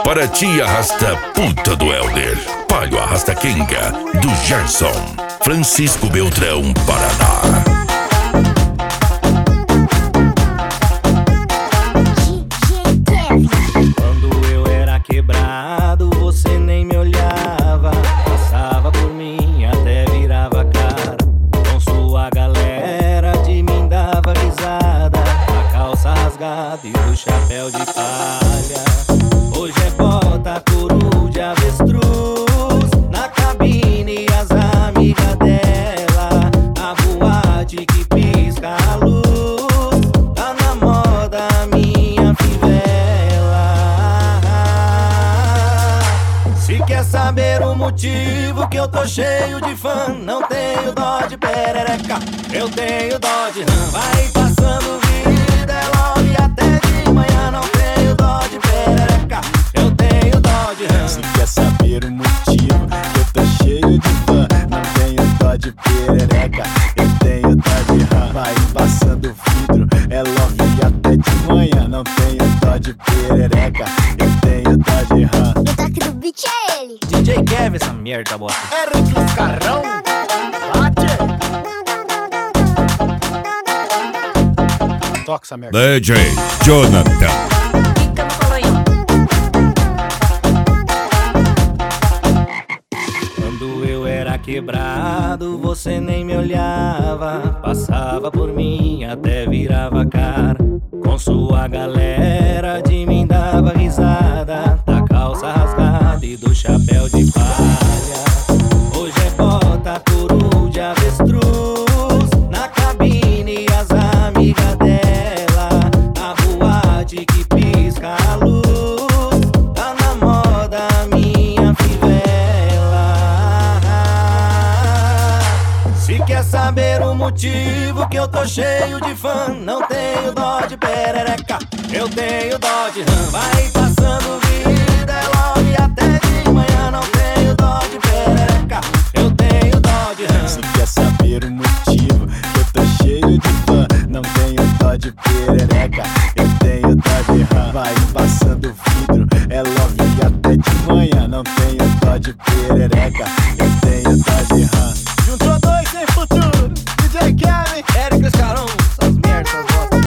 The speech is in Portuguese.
Para tia arrasta puta do Helder, Palio arrasta Kenga do Gerson, Francisco Beltrão, Paraná. Quando eu era quebrado, você nem me olhava. Passava por mim, até virava cara. Com sua galera, de mim dava risada. A calça rasgada e o chapéu de palha. Hoje é bota, couro de avestruz. Na cabine as amigas dela. A boate que pisca a luz. Tá na moda a minha fivela. Se quer saber o motivo que eu tô cheio de fã, não tenho dó de perereca, eu tenho dó de rã. Vai passando vida, é logo e até de manhã. Não tenho dó de perereca, eu tenho dó de rã. Se quer saber o motivo que eu tô cheio de fã, não tenho dó de perereca, eu tenho dó de rã. Vai passando vidro, é logo e até de manhã. Não tenho dó de perereca, eu tenho dó de rã. O toque do beat é ele. DJ Kevin, essa merda, bota. É Ricos Carrão, bate. Toca essa merda. DJ Jonathan. Fica no colorinho. Quando eu era quebrado, você nem me olhava. Passava por mim, até virava cara. Com sua galera, de mim dava risada. Da calça rasgada e do chapéu de palha. Hoje é bota, couro de avestruz. Na cabine as amigas dela. A boate que pisca a luz. Tá na moda a minha fivela. Se quer saber o motivo que eu tô cheio de fã, não tenho dó de perereca, eu tenho dó de rã. Vai passando vida, é logo e até de manhã. Não tenho dó de perereca, eu tenho dó de rã. Se quer saber o motivo que eu tô cheio de fã, não tenho dó de perereca, eu tenho dó de rã. Vai passando vidro, é logo e até de manhã. Não tenho dó de perereca, eu tenho dó de rã.